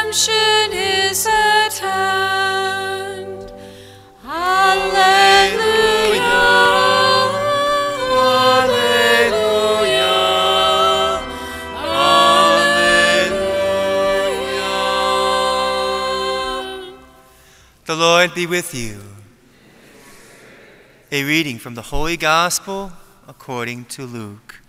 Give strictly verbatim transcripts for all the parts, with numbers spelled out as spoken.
redemption is at hand. Alleluia, alleluia, alleluia. The Lord be with you. A reading from the Holy Gospel according to Luke.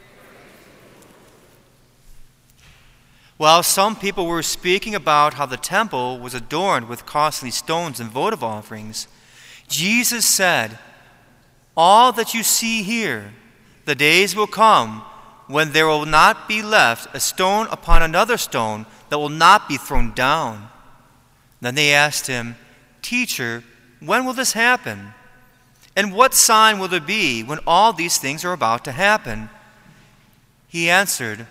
While some people were speaking about how the temple was adorned with costly stones and votive offerings, Jesus said, "All that you see here, the days will come when there will not be left a stone upon another stone that will not be thrown down." Then they asked him, "Teacher, when will this happen? And what sign will there be when all these things are about to happen?" He answered,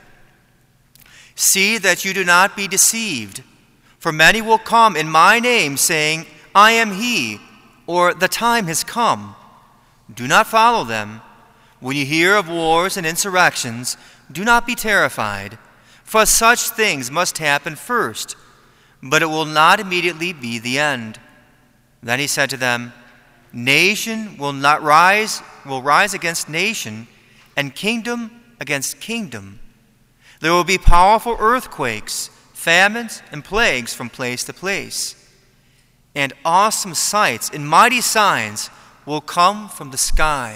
"See that you do not be deceived, for many will come in my name, saying, 'I am he,' or 'the time has come.' Do not follow them. When you hear of wars and insurrections, do not be terrified, for such things must happen first, but it will not immediately be the end." Then he said to them, "Nation will not rise, will rise against nation, and kingdom against kingdom. There will be powerful earthquakes, famines, and plagues from place to place. And awesome sights and mighty signs will come from the sky."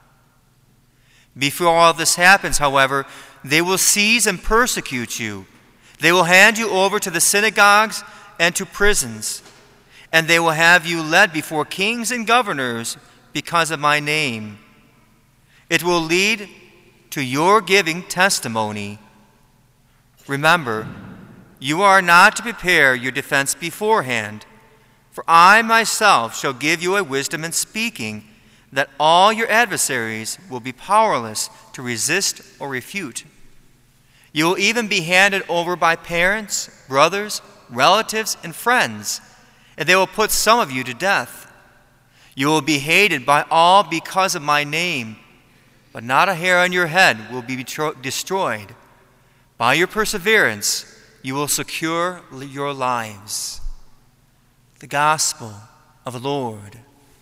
Before all this happens, however, they will seize and persecute you. They will hand you over to the synagogues and to prisons, and they will have you led before kings and governors because of my name. It will lead to your giving testimony. Remember, you are not to prepare your defense beforehand, for I myself shall give you a wisdom in speaking that all your adversaries will be powerless to resist or refute. You will even be handed over by parents, brothers, relatives, and friends, and they will put some of you to death. You will be hated by all because of my name, but not a hair on your head will be betro- destroyed. By your perseverance, you will secure your lives." The Gospel of the Lord.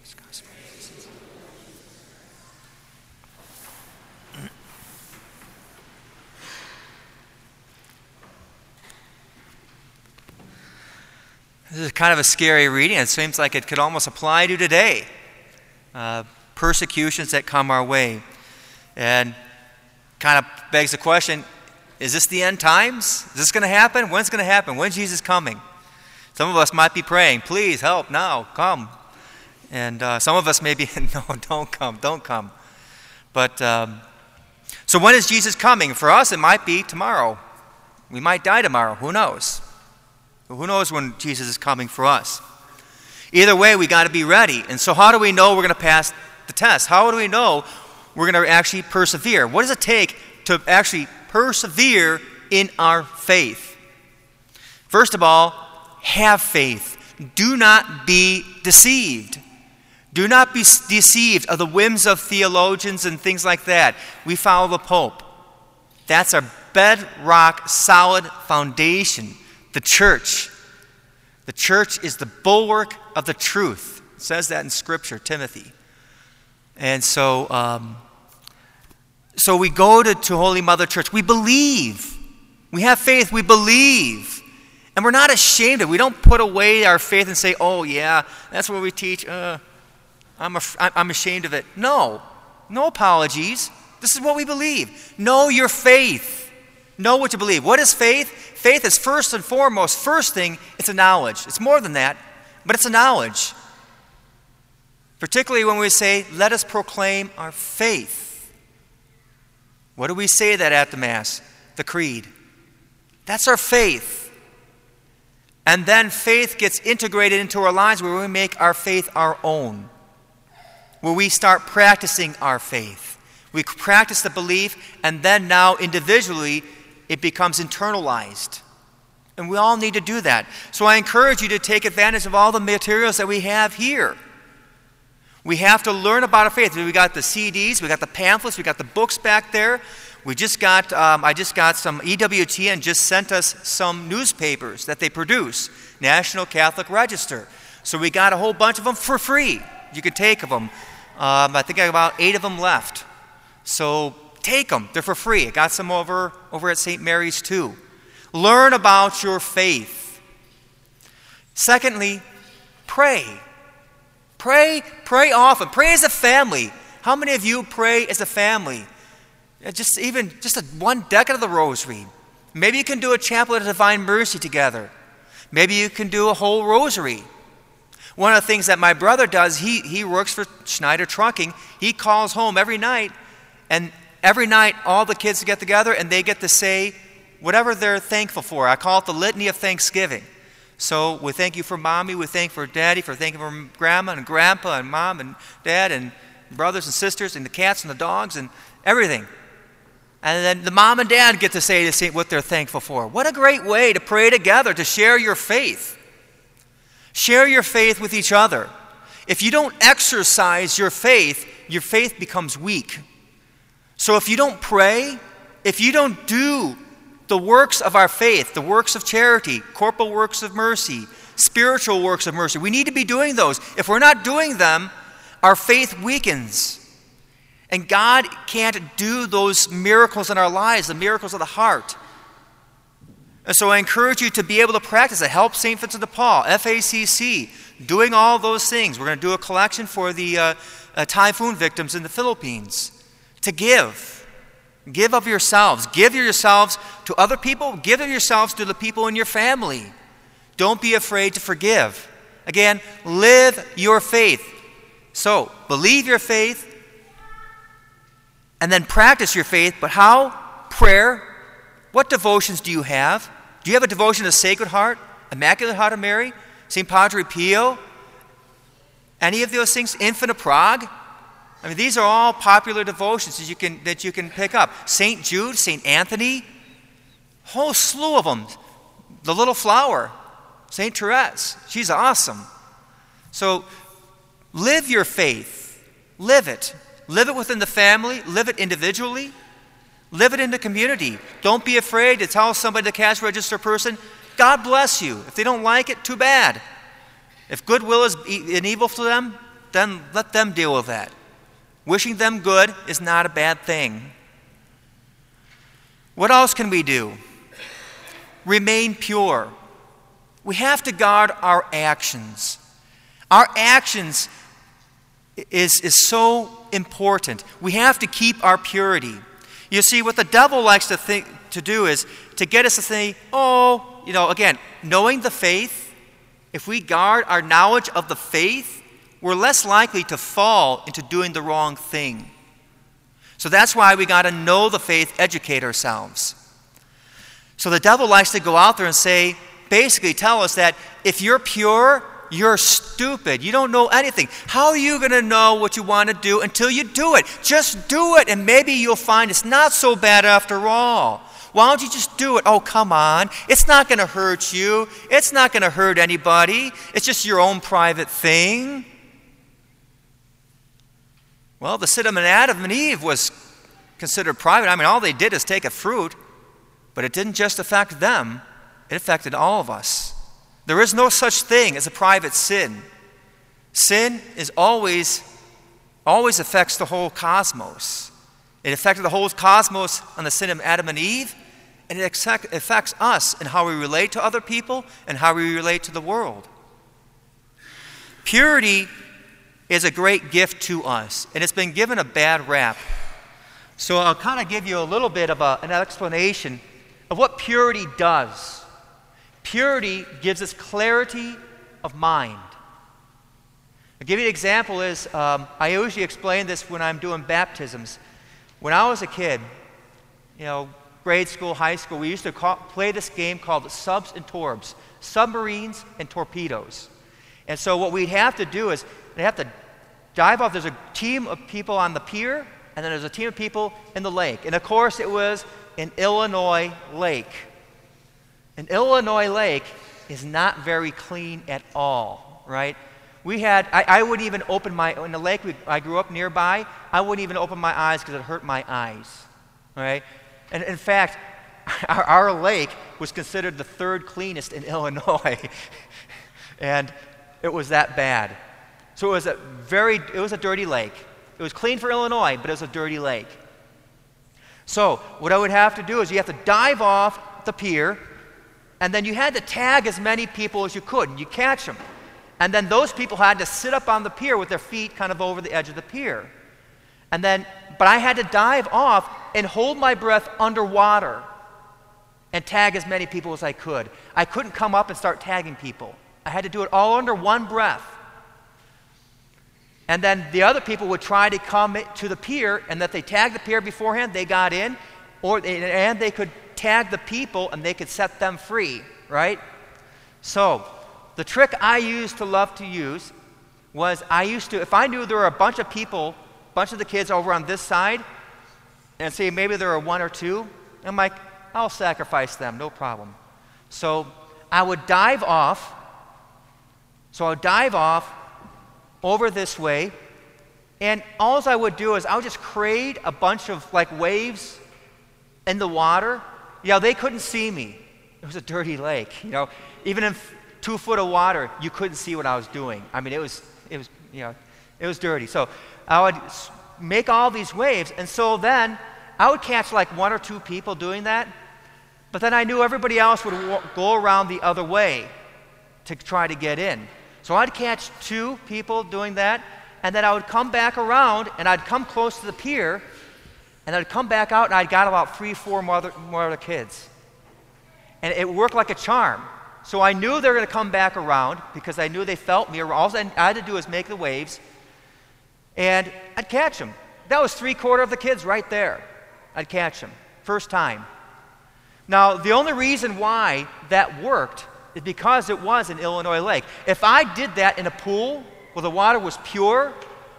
This is kind of a scary reading. It seems like it could almost apply to today. Uh, persecutions that come our way. And kind of begs the question, is this the end times? Is this going to happen? When's it going to happen? When's Jesus coming? Some of us might be praying, "Please help now, come." And uh, some of us may be, "No, don't come, don't come." But, um, so when is Jesus coming? For us, it might be tomorrow. We might die tomorrow. Who knows? Who knows when Jesus is coming for us? Either way, we got to be ready. And so how do we know we're going to pass the test? How do we know we're going to actually persevere? What does it take to actually persevere in our faith? First of all, have faith. Do not be deceived. Do not be deceived of the whims of theologians and things like that. We follow the Pope. That's our bedrock, solid foundation. The church. The church is the bulwark of the truth. It says that in Scripture, Timothy. And so, um, so we go to, to Holy Mother Church. We believe. We have faith. We believe. And we're not ashamed of it. We don't put away our faith and say, "Oh, yeah, that's what we teach. Uh, I'm, af- I'm ashamed of it." No. No apologies. This is what we believe. Know your faith. Know what you believe. What is faith? Faith is first and foremost, first thing, it's a knowledge. It's more than that, but it's a knowledge. Particularly when we say, "Let us proclaim our faith." What do we say that at the Mass? The Creed. That's our faith. And then faith gets integrated into our lives where we make our faith our own. Where we start practicing our faith. We practice the belief, and then now individually, it becomes internalized. And we all need to do that. So I encourage you to take advantage of all the materials that we have here. We have to learn about our faith. We got the C Ds, we got the pamphlets, we got the books back there. We just got, um, I just got some, E W T N just sent us some newspapers that they produce, National Catholic Register. So we got a whole bunch of them for free. You can take of them. Um, I think I have about eight of them left. So take them. They're for free. I got some over, over at Saint Mary's too. Learn about your faith. Secondly, pray. Pray, pray often. Pray as a family. How many of you pray as a family? Just even just a, one decade of the rosary. Maybe you can do a chaplet of Divine Mercy together. Maybe you can do a whole rosary. One of the things that my brother does, he, he works for Schneider Trucking. He calls home every night, and every night all the kids get together and they get to say whatever they're thankful for. I call it the Litany of Thanksgiving. So we thank you for Mommy, we thank for Daddy, for thanking for Grandma and Grandpa and Mom and Dad and brothers and sisters and the cats and the dogs and everything. And then the mom and dad get to say what they're thankful for. What a great way to pray together, to share your faith. Share your faith with each other. If you don't exercise your faith, your faith becomes weak. So if you don't pray, if you don't do the works of our faith, the works of charity, corporal works of mercy, spiritual works of mercy, we need to be doing those. If we're not doing them, our faith weakens. And God can't do those miracles in our lives, the miracles of the heart. And so I encourage you to be able to practice it. Help Saint Vincent de Paul, F A C C, doing all those things. We're going to do a collection for the uh, uh, typhoon victims in the Philippines. To give. Give of yourselves. Give yourselves to other people. Give of yourselves to the people in your family. Don't be afraid to forgive. Again, live your faith. So, believe your faith, and then practice your faith. But how? Prayer. What devotions do you have? Do you have a devotion to Sacred Heart, Immaculate Heart of Mary, Saint Padre Pio? Any of those things? Infant of Prague? I mean, these are all popular devotions that you can, that you can pick up. Saint Jude, Saint Anthony, whole slew of them. The Little Flower, Saint Therese, she's awesome. So live your faith. Live it. Live it within the family. Live it individually. Live it in the community. Don't be afraid to tell somebody, the cash register person, God bless you. If they don't like it, too bad. If goodwill is an evil to them, then let them deal with that. Wishing them good is not a bad thing. What else can we do? Remain pure. We have to guard our actions. Our actions is, is so important. We have to keep our purity. You see, what the devil likes to think to do is to get us to think, oh, you know, again, knowing the faith, if we guard our knowledge of the faith, we're less likely to fall into doing the wrong thing. So that's why we got to know the faith, educate ourselves. So the devil likes to go out there and say, basically tell us that if you're pure, you're stupid. You don't know anything. How are you going to know what you want to do until you do it? Just do it, and maybe you'll find it's not so bad after all. Why don't you just do it? Oh, come on. It's not going to hurt you. It's not going to hurt anybody. It's just your own private thing. Well, the sin of Adam and Eve was considered private. I mean, all they did is take a fruit, but it didn't just affect them. It affected all of us. There is no such thing as a private sin. Sin is always, always affects the whole cosmos. It affected the whole cosmos on the sin of Adam and Eve, and it affects us in how we relate to other people and how we relate to the world. Purity is a great gift to us, and it's been given a bad rap. So I'll kind of give you a little bit of a, an explanation of what purity does. Purity gives us clarity of mind. I'll give you an example is, um, I usually explain this when I'm doing baptisms. When I was a kid, you know, grade school, high school, we used to call, play this game called subs and torbs, submarines and torpedoes. And so what we'd have to do is, they have to dive off. There's a team of people on the pier, and then there's a team of people in the lake. And of course, it was an Illinois lake. An Illinois lake is not very clean at all, right? We had, I, I wouldn't even open my, in the lake we, I grew up nearby, I wouldn't even open my eyes because it hurt my eyes. all right? And in fact, our, our lake was considered the third cleanest in Illinois, and it was that bad. So it was a very, it was a dirty lake. It was clean for Illinois, but it was a dirty lake. So what I would have to do is you have to dive off the pier, and then you had to tag as many people as you could, and you catch them. And then those people had to sit up on the pier with their feet kind of over the edge of the pier. And then, but I had to dive off and hold my breath underwater and tag as many people as I could. I couldn't come up and start tagging people. I had to do it all under one breath. And then the other people would try to come to the pier, and that they tagged the pier beforehand, they got in, or they, and they could tag the people and they could set them free, right? So the trick I used to love to use was I used to, if I knew there were a bunch of people, a bunch of the kids over on this side, and say maybe there were one or two, I'm like, I'll sacrifice them, no problem. So I would dive off, so I would dive off over this way, and all I would do is I would just create a bunch of like waves in the water. You know, they couldn't see me. It was a dirty lake, you know. Even in two foot of water, you couldn't see what I was doing. I mean, it was, it was, you know, it was dirty. So I would make all these waves, and so then I would catch like one or two people doing that, but then I knew everybody else would w- go around the other way to try to get in. So I'd catch two people doing that, and then I would come back around, and I'd come close to the pier, and I'd come back out, and I'd got about three, four more other, more other kids. And it worked like a charm. So I knew they were going to come back around because I knew they felt me. All I had to do was make the waves, and I'd catch them. That was three-quarter of the kids right there. I'd catch them, first time. Now, the only reason why that worked is because it was an Illinois lake. If I did that in a pool where the water was pure,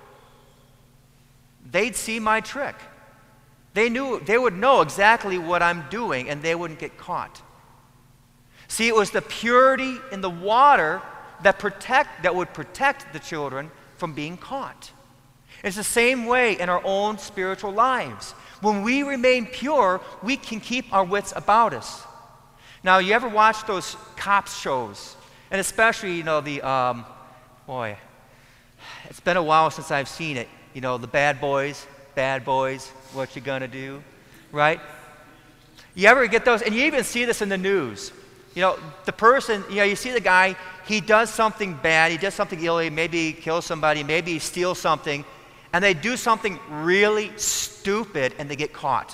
they'd see my trick. They knew, they would know exactly what I'm doing, and they wouldn't get caught. See, it was the purity in the water that protect that would protect the children from being caught. It's the same way in our own spiritual lives. When we remain pure, we can keep our wits about us. Now, you ever watch those cops shows? And especially, you know, the, um, boy, it's been a while since I've seen it. You know, the bad boys, bad boys, what you gonna do, right? You ever get those? And you even see this in the news. You know, the person, you know, you see the guy, he does something bad, he does something illegal, maybe he kills somebody, maybe he steals something, and they do something really stupid and they get caught.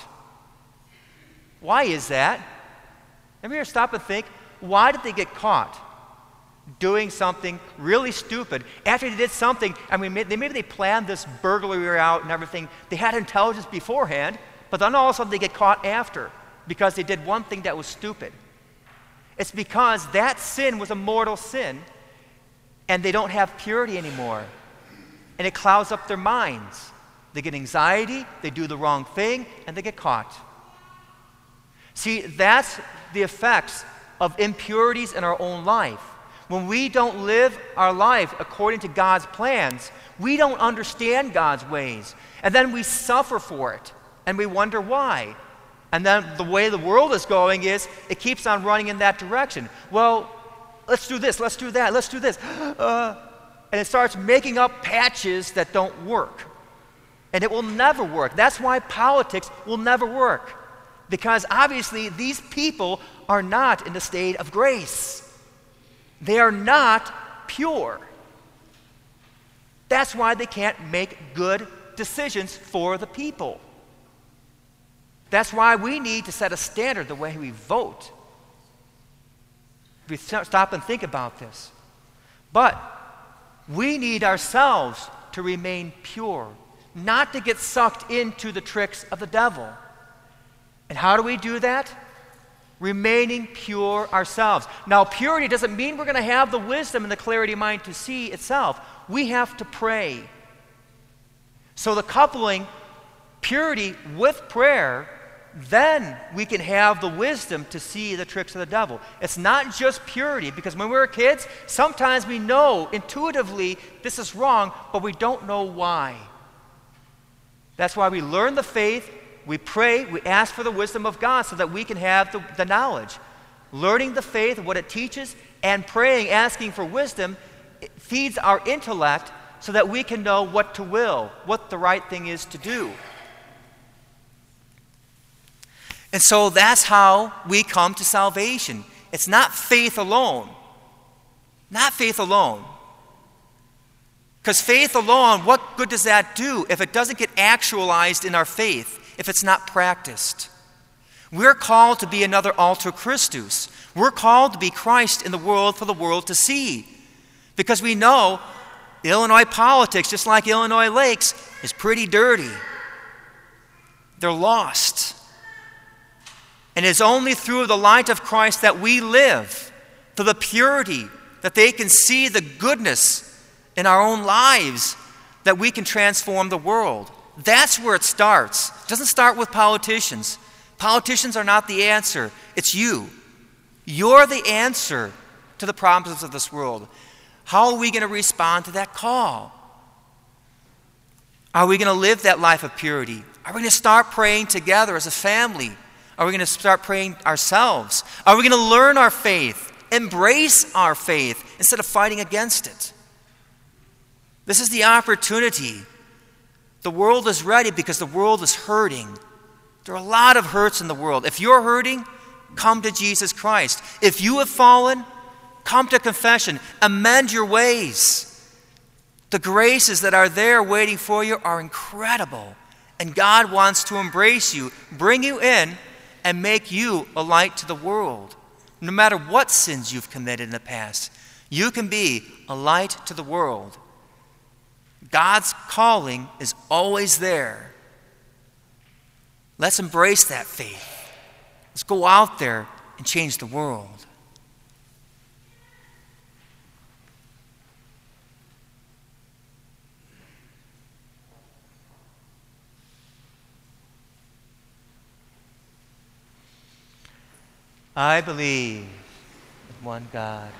Why is that? Ever here stop and think, why did they get caught doing something really stupid? After they did something, I mean, maybe they planned this burglary out and everything. They had intelligence beforehand, but then all of a sudden they get caught after because they did one thing that was stupid. It's because that sin was a mortal sin, and they don't have purity anymore. And it clouds up their minds. They get anxiety, they do the wrong thing, and they get caught. See, that's the effects of impurities in our own life. When we don't live our life according to God's plans, we don't understand God's ways. And then we suffer for it, and we wonder why. And then the way the world is going is it keeps on running in that direction. Well, let's do this, let's do that, let's do this. Uh, and it starts making up patches that don't work. And it will never work. That's why politics will never work. Because obviously these people are not in the state of grace. They are not pure. That's why they can't make good decisions for the people. That's why we need to set a standard the way we vote. If we stop and think about this. But we need ourselves to remain pure, not to get sucked into the tricks of the devil. And how do we do that? Remaining pure ourselves. Now, purity doesn't mean we're going to have the wisdom and the clarity of mind to see itself. We have to pray. So the coupling purity with prayer, then we can have the wisdom to see the tricks of the devil. It's not just purity, because when we're kids, sometimes we know intuitively this is wrong, but we don't know why. That's why we learn the faith, we pray, we ask for the wisdom of God so that we can have the, the knowledge. Learning the faith, what it teaches, and praying, asking for wisdom, it feeds our intellect so that we can know what to will, what the right thing is to do. And so that's how we come to salvation. It's not faith alone. Not faith alone. Because faith alone, what good does that do if it doesn't get actualized in our faith, if it's not practiced? We're called to be another alter Christus. We're called to be Christ in the world for the world to see. Because we know Illinois politics, just like Illinois Lakes, is pretty dirty. They're lost. And it's only through the light of Christ that we live, through the purity, that they can see the goodness in our own lives, that we can transform the world. That's where it starts. It doesn't start with politicians. Politicians are not the answer. It's you. You're the answer to the problems of this world. How are we going to respond to that call? Are we going to live that life of purity? Are we going to start praying together as a family? Are we going to start praying ourselves? Are we going to learn our faith, embrace our faith, instead of fighting against it? This is the opportunity. The world is ready because the world is hurting. There are a lot of hurts in the world. If you're hurting, come to Jesus Christ. If you have fallen, come to confession. Amend your ways. The graces that are there waiting for you are incredible. And God wants to embrace you, bring you in, and make you a light to the world. No matter what sins you've committed in the past, you can be a light to the world. God's calling is always there. Let's embrace that faith. Let's go out there and change the world. I believe in one God,